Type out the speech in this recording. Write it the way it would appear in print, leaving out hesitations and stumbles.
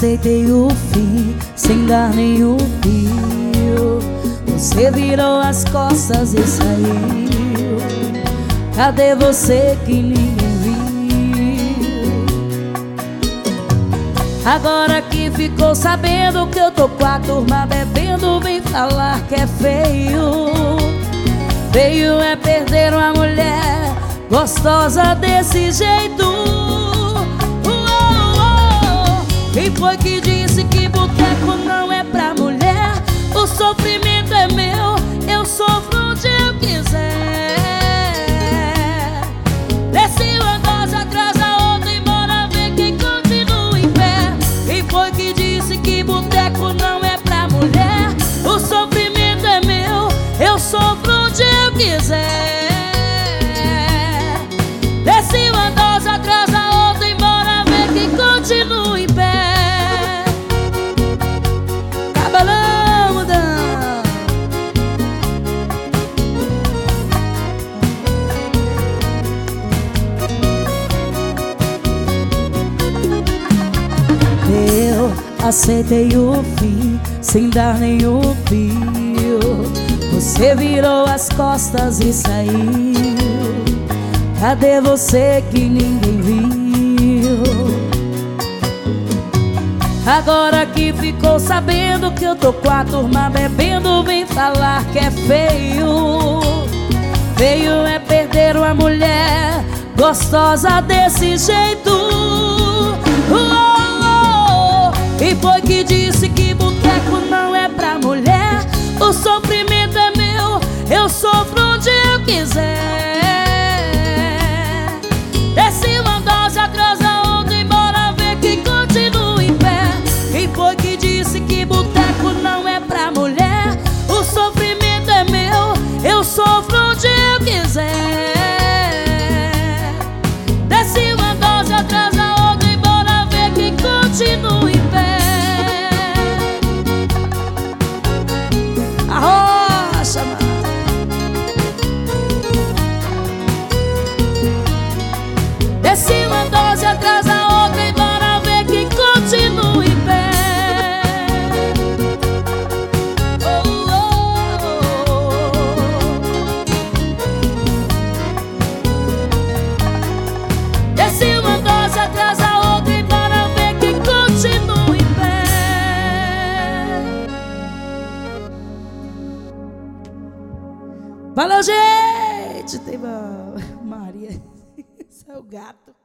aceitei o fim sem dar nenhum fio. Você virou as costas e saiu. Cadê você que ninguém viu? Agora que ficou sabendo que eu tô com a turma bebendo, vem falar que é feio. Feio é perder uma mulher gostosa desse jeito. Quem foi que disse que boteco não é pra mulher? O sofrimento é meu, eu sofro onde eu quiser. Desce uma dose atrás da outra e bora ver quem continua em pé. Quem foi que disse que boteco não é pra mulher? O sofrimento é meu, eu sofro onde eu quiser. Desce uma dose atrás da outra e bora ver quem continua em pé. Eu aceitei o fim sem dar nenhum fio. Você virou as costas e saiu. Cadê você que ninguém viu? Agora que ficou sabendo que eu tô com a turma bebendo, vem falar que é feio. Feio é perder uma mulher gostosa desse jeito. Quem foi que disse que boteco não é pra mulher? O sofrimento é meu, eu sofro onde eu quiser. Desce uma dose atrás da outra e bora ver quem continua em pé. Quem foi que disse que boteco não é pra mulher? O sofrimento é meu, eu sofro onde eu quiser. Desce uma dose atrás da outra e bora ver quem continua em pé. Desce uma dose atrás da outra e bora ver quem continua em pé. Desce uma dose atrás da outra e bora ver quem continua em pé. Valeu, gente! Tem uma Maria, esse é o gato.